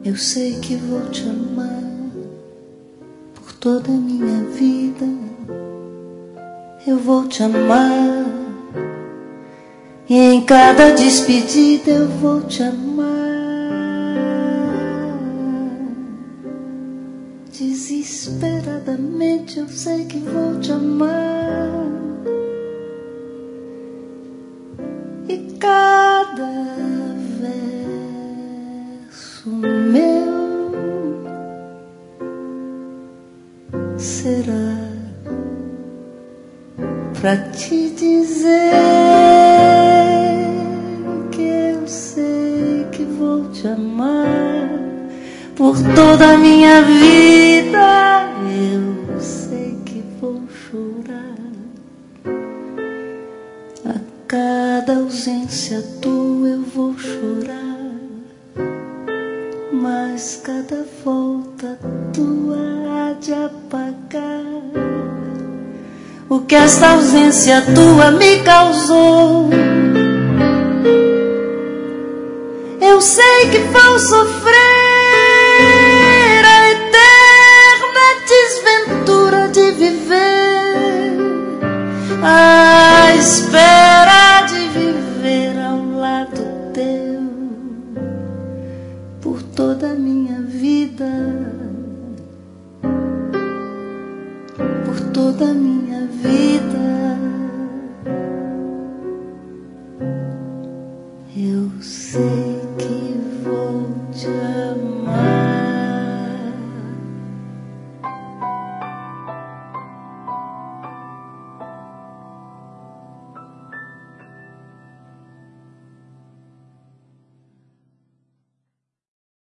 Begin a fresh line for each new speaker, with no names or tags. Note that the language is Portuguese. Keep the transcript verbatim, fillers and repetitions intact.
Eu sei que vou te amar por toda a minha vida. Eu vou te amar e em cada despedida eu vou te amar. Desesperadamente eu sei que vou te amar. E cada verso meu será pra te dizer que eu sei que vou te amar por toda a minha vida. Eu sei que vou chorar a cada ausência tua, eu vou chorar, mas cada volta tua há de apagar o que esta ausência tua me causou. Eu sei que vou sofrer a eterna desventura de viver à espera de viver ao lado teu por toda a minha vida, por toda a minha vida. Eu sei